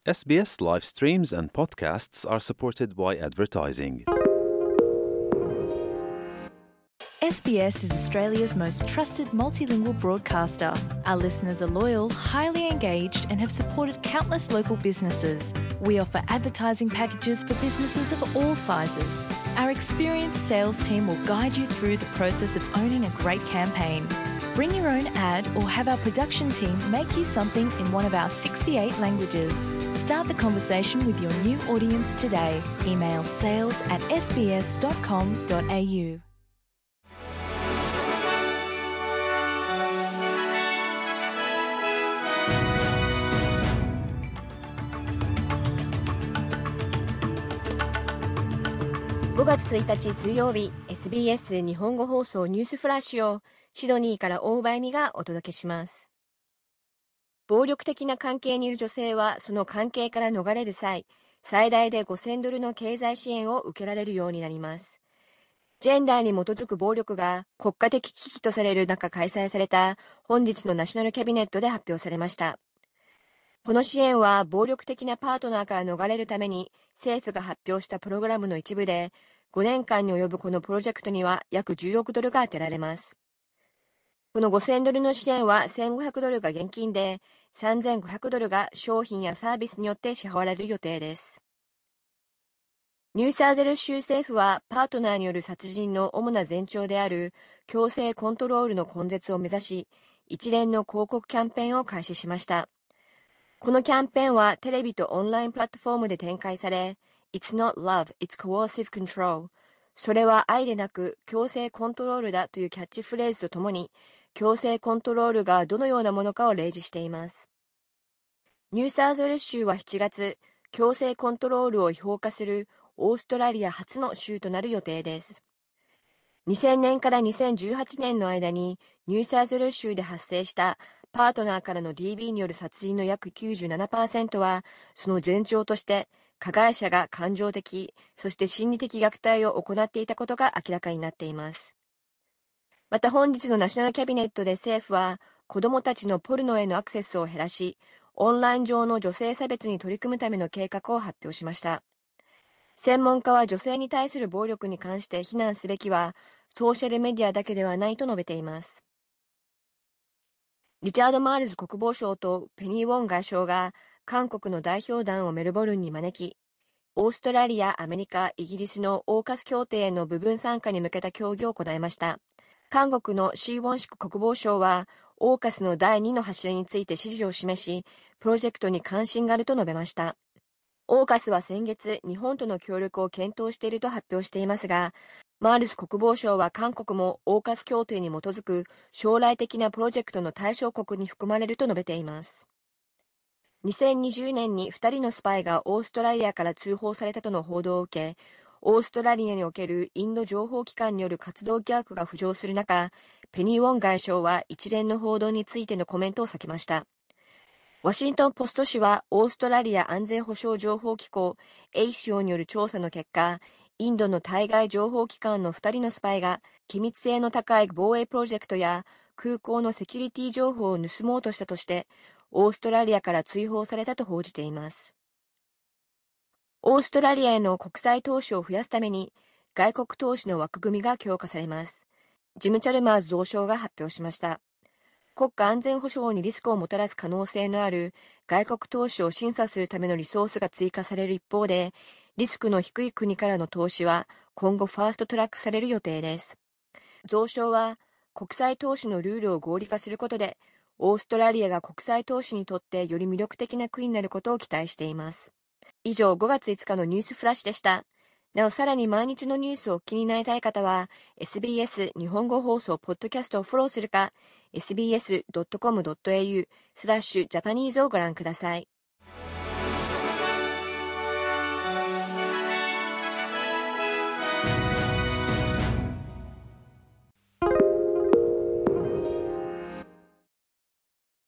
SBS live streams and podcasts are supported by advertising. SBS is Australia's most trusted multilingual broadcaster. Our listeners are loyal, highly engaged, and have supported countless local businesses. We offer advertising packages for businesses of all sizes. Our experienced sales team will guide you through the process of owning a great campaign. Bring your own ad or have our production team make you something in one of our 68 languages. Start the conversation with your new audience today. Email sales@sbs.com.au. 5月1日水曜日、SBS 日本語放送ニュースフラッシュをシドニーから大場恵美がお届けします。暴力的な関係にいる女性はその関係から逃れる際、最大で$5,000の経済支援を受けられるようになります。ジェンダーに基づく暴力が国家的危機とされる中開催された本日のナショナルキャビネットで発表されました。この支援は暴力的なパートナーから逃れるために政府が発表したプログラムの一部で、5年間に及ぶこのプロジェクトには約10億ドルが充てられます。この$5,000の支援は$1,500が現金で、$3,500が商品やサービスによって支払われる予定です。ニューサウゼル州政府はパートナーによる殺人の主な前兆である強制コントロールの根絶を目指し、一連の広告キャンペーンを開始しました。このキャンペーンはテレビとオンラインプラットフォームで展開され、It's not love, it's coercive control。それは愛でなく強制コントロールだというキャッチフレーズとともに、強制コントロールがどのようなものかを例示しています。ニューサウゼル州は7月、強制コントロールを違法化するオーストラリア初の州となる予定です。2000年から2018年の間にニューサウゼル州で発生したパートナーからの DV による殺人の約 97% は、その前兆として加害者が感情的、そして心理的虐待を行っていたことが明らかになっています。また本日のナショナルキャビネットで政府は、子どもたちのポルノへのアクセスを減らし、オンライン上の女性差別に取り組むための計画を発表しました。専門家は女性に対する暴力に関して非難すべきは、ソーシャルメディアだけではないと述べています。リチャード・マールズ国防相とペニー・ウォン外相が韓国の代表団をメルボルンに招き、オーストラリア、アメリカ、イギリスのオーカス協定への部分参加に向けた協議を行いました。韓国のシー・ウォンシク国防相は、オーカスの第2の柱について支持を示し、プロジェクトに関心があると述べました。オーカスは先月、日本との協力を検討していると発表していますが、マールズ国防相は韓国もオーカス協定に基づく将来的なプロジェクトの対象国に含まれると述べています。2020年に2人のスパイがオーストラリアから通報されたとの報道を受け、オーストラリアにおけるインド情報機関による活動疑惑が浮上する中、ペニー・ウォン外相は一連の報道についてのコメントを避けました。ワシントン・ポスト紙はオーストラリア安全保障情報機構 ASIO による調査の結果、インドの対外情報機関の2人のスパイが機密性の高い防衛プロジェクトや空港のセキュリティ情報を盗もうとしたとして、オーストラリアから追放されたと報じています。オーストラリアへの国際投資を増やすために、外国投資の枠組みが強化されます。ジム・チャルマーズ同相が発表しました。国家安全保障にリスクをもたらす可能性のある外国投資を審査するためのリソースが追加される一方で、リスクの低い国からの投資は今後ファーストトラックされる予定です。増相は国際投資のルールを合理化することで、オーストラリアが国際投資にとってより魅力的な国になることを期待しています。以上、5月5日のニュースフラッシュでした。なお、さらに毎日のニュースを気になりたい方は、SBS 日本語放送ポッドキャストをフォローするか、sbs.com.au/Japanese をご覧ください。